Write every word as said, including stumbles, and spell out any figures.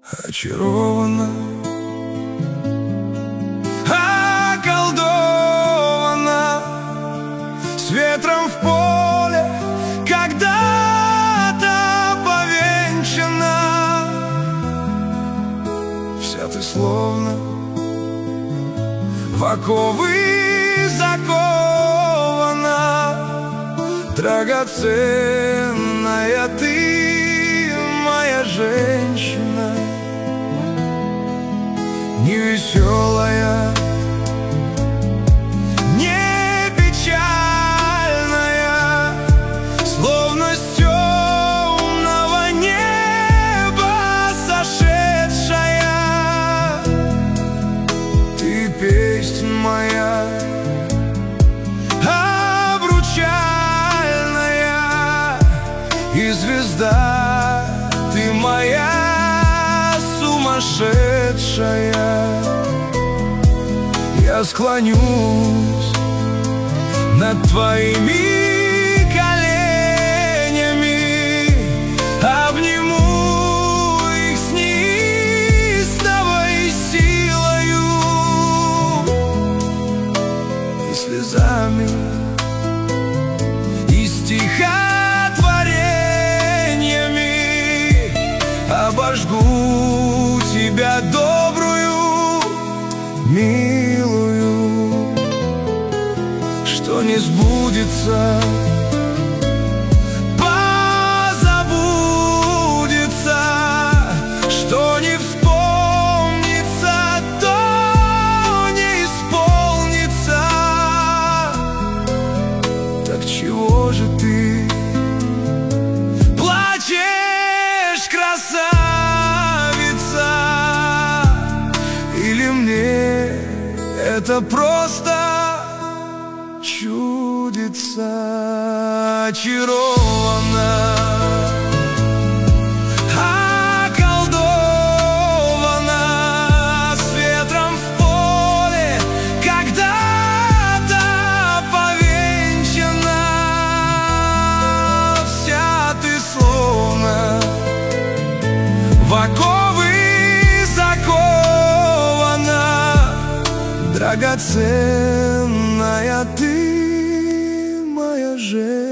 Очарована, околдована, с ветром в поле когда-то повенчана. Вся ты словно в оковы закована, драгоценная ты, моя женщина. Невеселая, не печальная, словно с темного неба сошедшая. Ты песнь моя обручальная, и звезда ты моя сумасшедшая. Я склонюсь над твоими коленями, обниму их с неистовой силою и слезами, и стихотворениями обожгу тебя добрую, милую, что не сбудется, позабудется, что не вспомнится, то не исполнится. Так чего же ты плачешь, красавица? Или мне это просто чудится? Очарована, околдована, с ветром в поле когда-то повенчана. Вся ты словно в оковы закована, драгоценная ты, моя женщина.